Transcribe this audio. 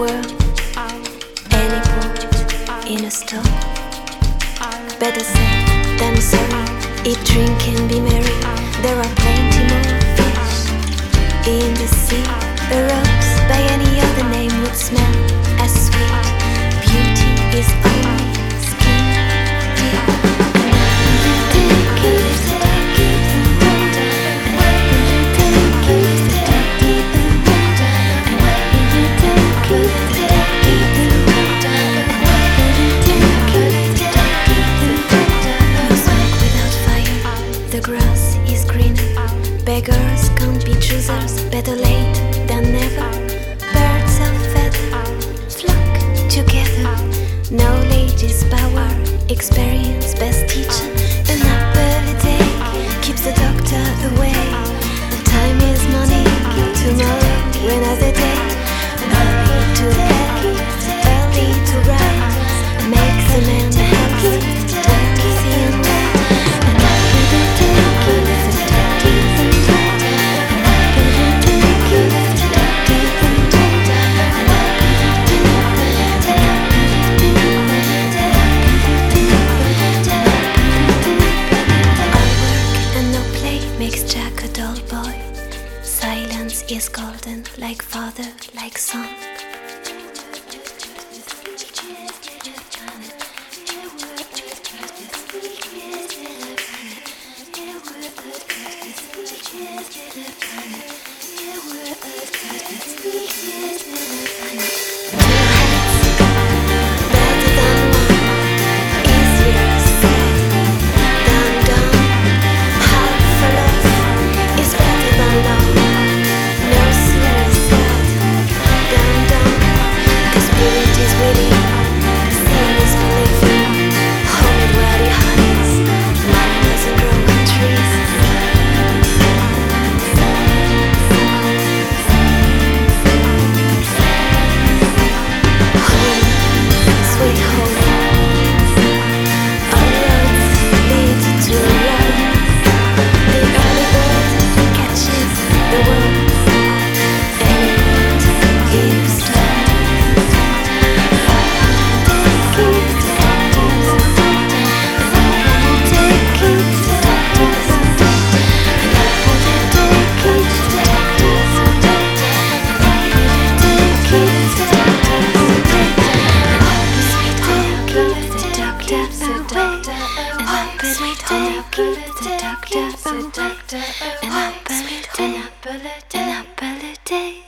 world, any book in a store. Better safe than sorry. Eat, drink and be merry. There are plenty more fish in the sea. A rose by any other name would smell as sweet. Beauty is only skin deep. The grass is green. Beggars can't be choosers. Better late than never. Birds of feather flock together. Knowledge is power. Experience best teacher. An apple a day keeps the doctor away. Time is money. Tomorrow another day. Early to bed, early to rise makes a man healthy, wealthy and wise. Silence is golden, like father, like son. An apple a day.